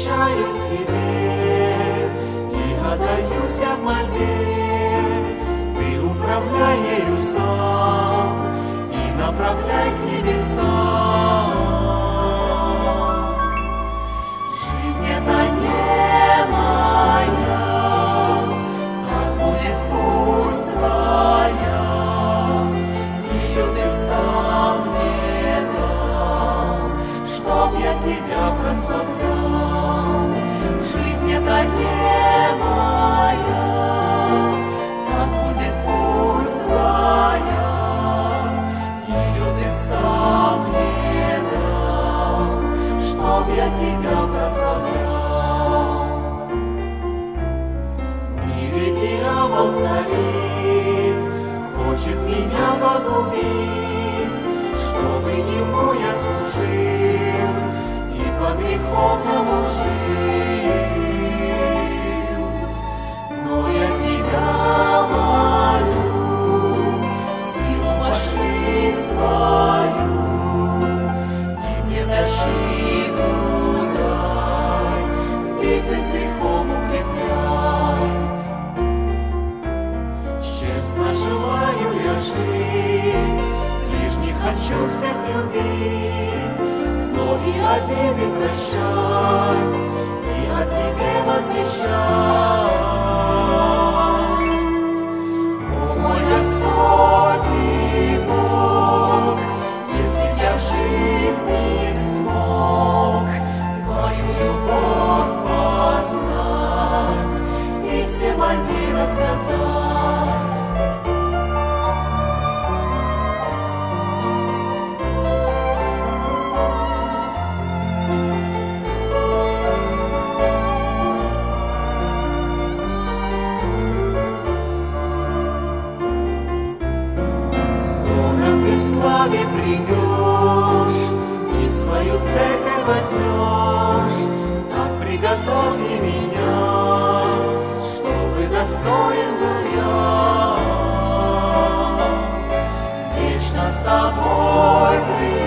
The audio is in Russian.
посвящаю Тебе и отдаюсь я в мольбе. Ты управляй ею сам и направляй к небесам. Жизнь это не моя, так будет пусть Твоя. Ее Ты сам мне дал, чтоб я Тебя прославлял. Жизнь это не моя, так будет пусть Твоя. Ее Ты сам мне дал, чтоб я Тебя прославлял. В мире дьявол царит, хочет меня погубить, чтобы ему я служил и по-греховному жил. Но я Тебя молю, силу пошли свою, и мне защиту дай, в битве с грехом укрепляй. Честно желаю я жить, ближних хочу всех любить, зло и обиды прощать и о Тебе возвещать. О мой Господь и Бог, если б я в жизни смог Твою любовь познать и все войны рассказать. Ты в славе придешь и свою церковь возьмешь, так приготовь и меня, чтобы достоин был я вечно с Тобой.